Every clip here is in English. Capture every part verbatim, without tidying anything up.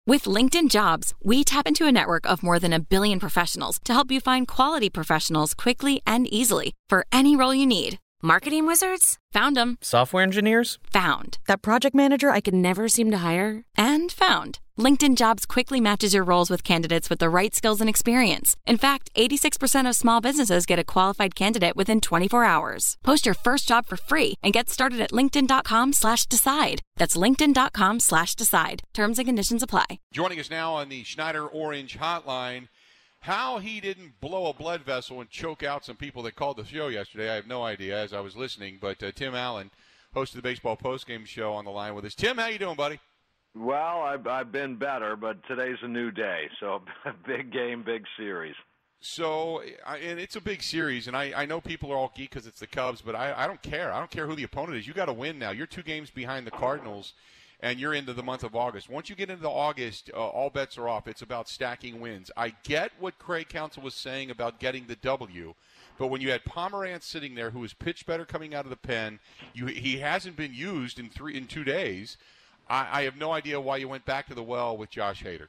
With LinkedIn Jobs, we tap into a network of more than a billion professionals to help you find quality professionals quickly and easily for any role you need. Marketing wizards? Found them. Software engineers? Found. That project manager I could never seem to hire? And found. LinkedIn Jobs quickly matches your roles with candidates with the right skills and experience. In fact, eighty-six percent of small businesses get a qualified candidate within twenty-four hours. Post your first job for free and get started at linkedin.com slash decide. That's linkedin.com slash decide. Terms and conditions apply. Joining us now on the Schneider Orange Hotline, how he didn't blow a blood vessel and choke out some people that called the show yesterday, I have no idea as I was listening. But uh, Tim Allen, host of the Baseball Postgame Show, on the line with us. Tim, how you doing, buddy? Well, I've, I've been better, but today's a new day, so big game, big series. So, and it's a big series, and I, I know people are all geek because it's the Cubs, but I, I don't care. I don't care who the opponent is. You got to win now. You're two games behind the Cardinals, and you're into the month of August. Once you get into August, uh, all bets are off. It's about stacking wins. I get what Craig Counsell was saying about getting the W, but when you had Pomerantz sitting there, who has pitched better coming out of the pen, you, he hasn't been used in three in two days. I, I have no idea why you went back to the well with Josh Hader.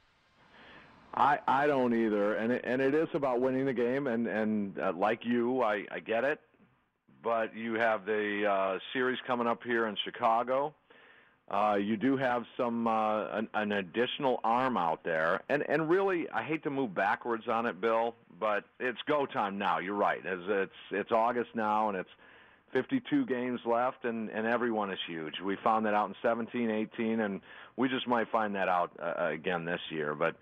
I, I don't either, and it, and it is about winning the game, and, and uh, like you, I, I get it, but you have the uh, series coming up here in Chicago. Uh, you do have some uh, an, an additional arm out there, and, and really, I hate to move backwards on it, Bill, but it's go time now. You're right. It's it's, it's August now, and it's fifty-two games left, and, and everyone is huge. We found that out in seventeen, eighteen, and we just might find that out uh, again this year. But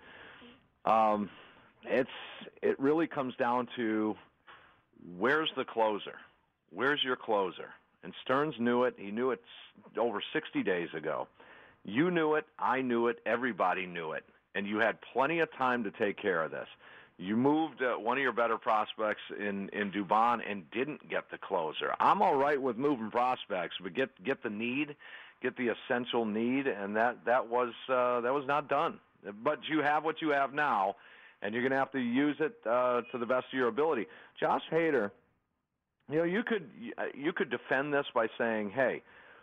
um, it's it really comes down to where's the closer? Where's your closer? And Stearns knew it. He knew it over sixty days ago. You knew it. I knew it. Everybody knew it. And you had plenty of time to take care of this. You moved uh, one of your better prospects in, in Dubon and didn't get the closer. I'm all right with moving prospects, but get get the need, get the essential need, and that that was uh, that was not done. But you have what you have now, and you're going to have to use it uh, to the best of your ability. Josh Hader, you know, you could you could defend this by saying, hey,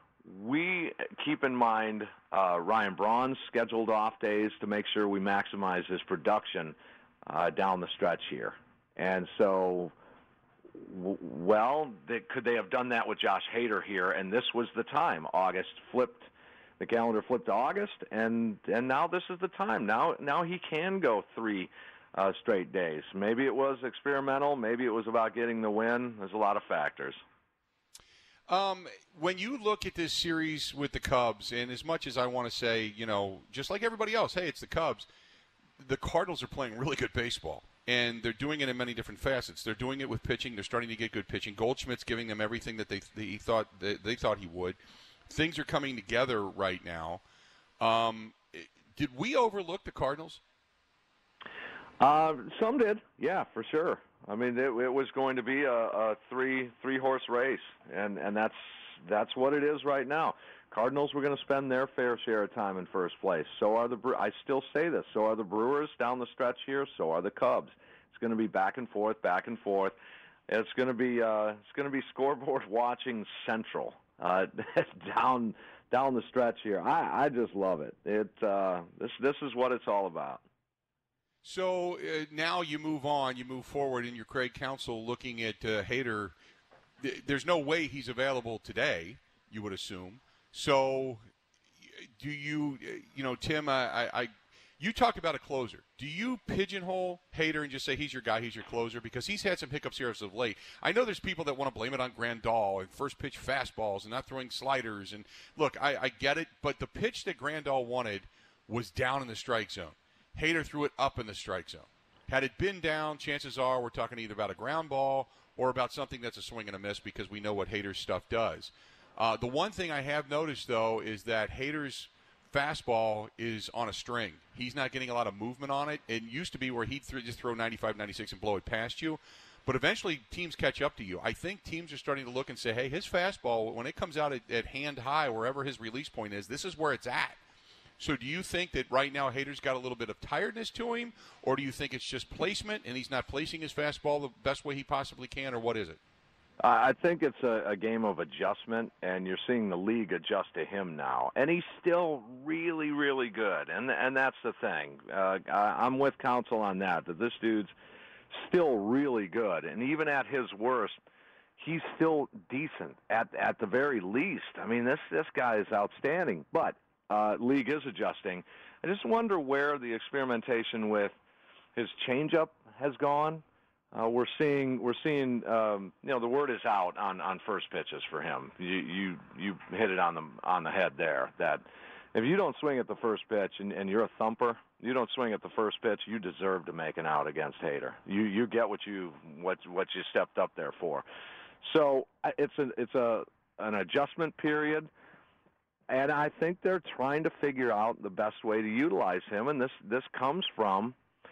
we keep in mind uh, Ryan Braun's scheduled off days to make sure we maximize his production Uh, down the stretch here. And so, w- well, they, could they have done that with Josh Hader here? And this was the time. August flipped, the calendar flipped to August, and and now this is the time. Now now he can go three uh, straight days. Maybe it was experimental. Maybe it was about getting the win. There's a lot of factors. Um, when you look at this series with the Cubs, and as much as I want to say, you know, just like everybody else, hey, it's the Cubs, the Cardinals are playing really good baseball, and they're doing it in many different facets. They're doing it with pitching. They're starting to get good pitching. Goldschmidt's giving them everything that they they thought they, they thought he would. Things are coming together right now. Um, did we overlook the Cardinals? Uh, some did, yeah, for sure. I mean, it, it was going to be a, a three three horse race, and, and that's that's what it is right now. Cardinals were going to spend their fair share of time in first place. So are the Bre- I still say this. So are the Brewers down the stretch here. So are the Cubs. It's going to be back and forth, back and forth. It's going to be uh, it's going to be scoreboard watching central uh, down down the stretch here. I, I just love it. It uh, this this is what it's all about. So uh, now you move on, you move forward, and your Craig Counsell looking at uh, Hader. There's no way he's available today, you would assume. So, do you, you know, Tim, I, I, you talked about a closer. Do you pigeonhole Hader and just say he's your guy, he's your closer? Because he's had some hiccups here as of late. I know there's people that want to blame it on Grandal and first pitch fastballs and not throwing sliders. And look, I, I get it, but the pitch that Grandal wanted was down in the strike zone. Hader threw it up in the strike zone. Had it been down, chances are we're talking either about a ground ball or about something that's a swing and a miss because we know what Hader's stuff does. Uh, the one thing I have noticed, though, is that Hader's fastball is on a string. He's not getting a lot of movement on it. It used to be where he'd th- just throw ninety-five, ninety-six and blow it past you. But eventually teams catch up to you. I think teams are starting to look and say, hey, his fastball, when it comes out at, at hand high, wherever his release point is, this is where it's at. So do you think that right now Hader's got a little bit of tiredness to him, or do you think it's just placement and he's not placing his fastball the best way he possibly can, or what is it? I think it's a, a game of adjustment, and you're seeing the league adjust to him now. And he's still really, really good, and and that's the thing. Uh, I, I'm with counsel on that, that this dude's still really good. And even at his worst, he's still decent at at the very least. I mean, this, this guy is outstanding. But uh, league is adjusting. I just wonder where the experimentation with his changeup has gone. Uh, we're seeing, we're seeing, um, you know, the word is out on, on first pitches for him. You, you, you hit it on the on the head there. That if you don't swing at the first pitch and, and you're a thumper, you don't swing at the first pitch, you deserve to make an out against Hader. You, you get what you, what, what you stepped up there for. So it's a, it's a, an adjustment period. And I think they're trying to figure out the best way to utilize him. And this, this comes from,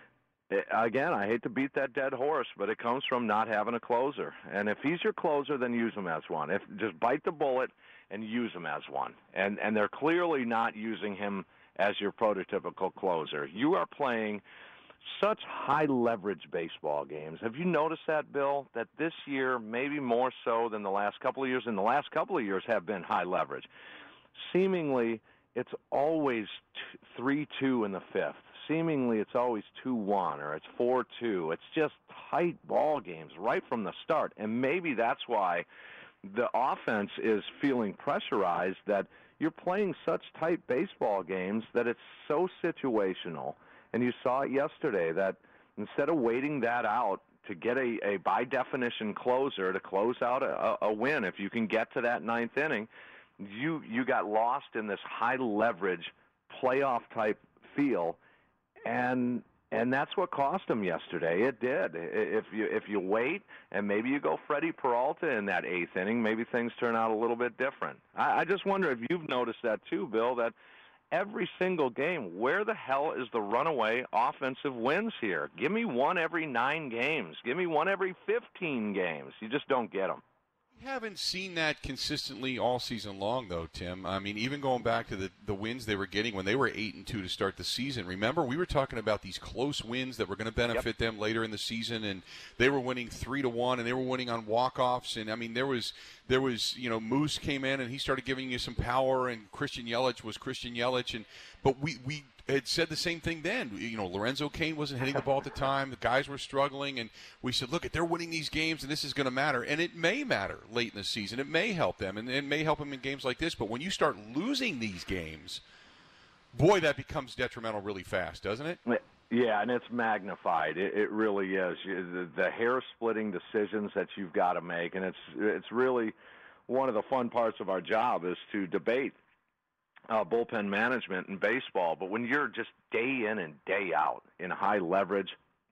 again, I hate to beat that dead horse, but it comes from not having a closer. And if he's your closer, then use him as one. If just bite the bullet and use him as one. And and they're clearly not using him as your prototypical closer. You are playing such high leverage baseball games. Have you noticed that, Bill? That this year, maybe more so than the last couple of years, and the last couple of years have been high leverage. Seemingly, it's always three two in the fifth. Seemingly, it's always two one or it's four two. It's just tight ball games right from the start. And maybe that's why the offense is feeling pressurized, that you're playing such tight baseball games that it's so situational. And you saw it yesterday, that instead of waiting that out to get a, a by definition closer to close out a, a win, if you can get to that ninth inning, you, you got lost in this high leverage playoff type feel. And and that's what cost him yesterday. It did. If you if you wait and maybe you go Freddie Peralta in that eighth inning, maybe things turn out a little bit different. I, I just wonder if you've noticed that too, Bill, that every single game, where the hell is the runaway offensive wins here? Give me one every nine games. Give me one every fifteen games. You just don't get them. We haven't seen that consistently all season long, though, Tim. I mean, even going back to the, the wins they were getting when they were eight and two to start the season. Remember, we were talking about these close wins that were going to benefit yep. them later in the season, and they were winning three to one, and they were winning on walk-offs. And I mean, there was there was you know Moose came in and he started giving you some power, and Christian Yelich was Christian Yelich, and but we we. had said the same thing then. You know, Lorenzo Cain wasn't hitting the ball at the time. The guys were struggling, and we said, look, they're winning these games, and this is going to matter. And it may matter late in the season. It may help them, and it may help them in games like this. But when you start losing these games, boy, that becomes detrimental really fast, doesn't it? Yeah, and it's magnified. It, it really is. The, the hair-splitting decisions that you've got to make, and it's it's really one of the fun parts of our job is to debate Uh, bullpen management in baseball. But when you're just day in and day out in high leverage,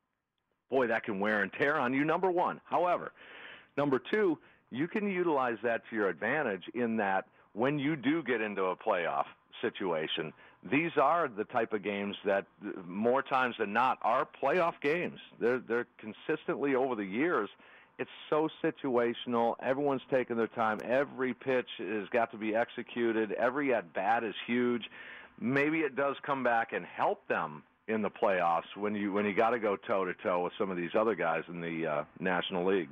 boy, that can wear and tear on you, number one. However, number two, you can utilize that to your advantage in that when you do get into a playoff situation, these are the type of games that more times than not are playoff games. They're, they're consistently over the years. It's so situational. Everyone's taking their time. Every pitch has got to be executed. Every at-bat is huge. Maybe it does come back and help them in the playoffs when you when you got to go toe-to-toe with some of these other guys in the uh, National League.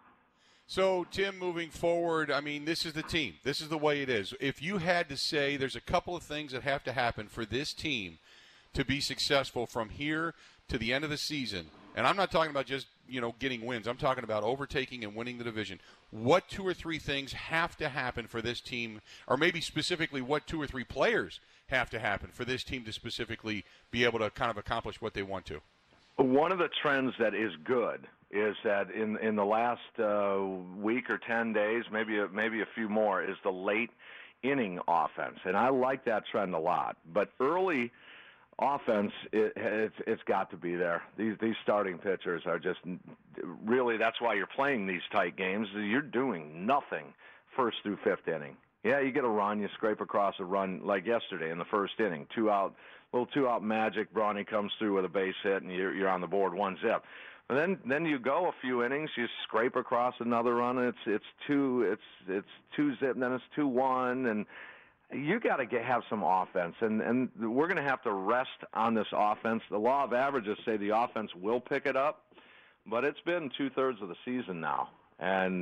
So, Tim, moving forward, I mean, this is the team. This is the way it is. If you had to say there's a couple of things that have to happen for this team to be successful from here to the end of the season, and I'm not talking about just, you know, getting wins. I'm talking about overtaking and winning the division. What two or three things have to happen for this team, or maybe specifically what two or three players have to happen for this team to specifically be able to kind of accomplish what they want to? One of the trends that is good is that in in the last uh, week or ten days, maybe a, maybe a few more, is the late inning offense, and I like that trend a lot. But early offense, it, it's, it's got to be there. These these starting pitchers are just really, that's why you're playing these tight games. You're doing nothing first through fifth inning. Yeah, you get a run, you scrape across a run like yesterday in the first inning. Two out, little two out magic. Brawny comes through with a base hit, and you're, you're on the board one zip. And then then you go a few innings, you scrape across another run, and it's it's two it's it's two zip, and then it's two one, and you got to get have some offense, and, and we're going to have to rest on this offense. The law of averages say the offense will pick it up, but it's been two-thirds of the season now, and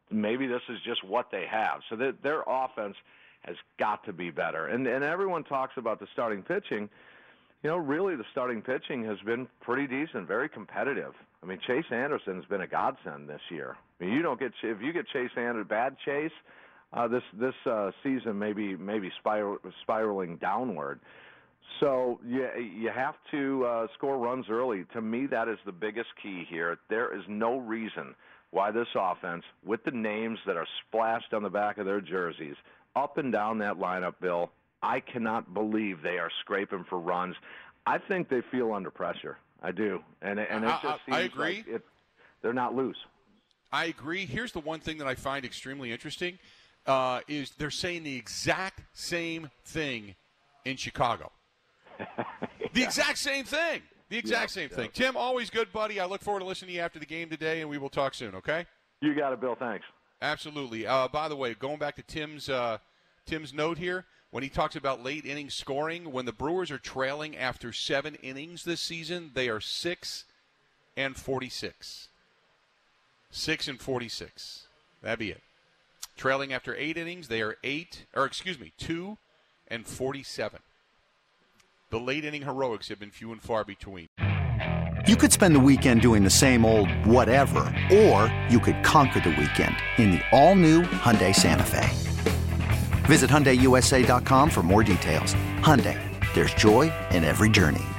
maybe this is just what they have. So that their offense has got to be better. And and everyone talks about the starting pitching. You know, really the starting pitching has been pretty decent, very competitive. I mean, Chase Anderson's been a godsend this year. I mean, you don't get if you get Chase Anderson, bad Chase, uh, this this uh, season maybe maybe spiral, spiraling downward. So you you have to uh, score runs early. To me, that is the biggest key here. There is no reason why this offense, with the names that are splashed on the back of their jerseys, up and down that lineup, Bill, I cannot believe they are scraping for runs. I think they feel under pressure. I do, and and it just I, seems I agree. like it, they're not loose. I agree. Here's the one thing that I find extremely interesting uh, is they're saying the exact same thing in Chicago. yeah. The exact same thing. The exact yep, same yep. thing. Tim, always good, buddy. I look forward to listening to you after the game today, and we will talk soon, okay? You got it, Bill. Thanks. Absolutely. Uh, by the way, going back to Tim's uh, Tim's note here, when he talks about late inning scoring, when the Brewers are trailing after seven innings this season, they are six and forty-six. Six and forty-six. That'd be it. Trailing after eight innings, they are eight, or excuse me, two and forty-seven. The late inning heroics have been few and far between. You could spend the weekend doing the same old whatever, or you could conquer the weekend in the all-new Hyundai Santa Fe. Visit Hyundai U S A dot com for more details. Hyundai, there's joy in every journey.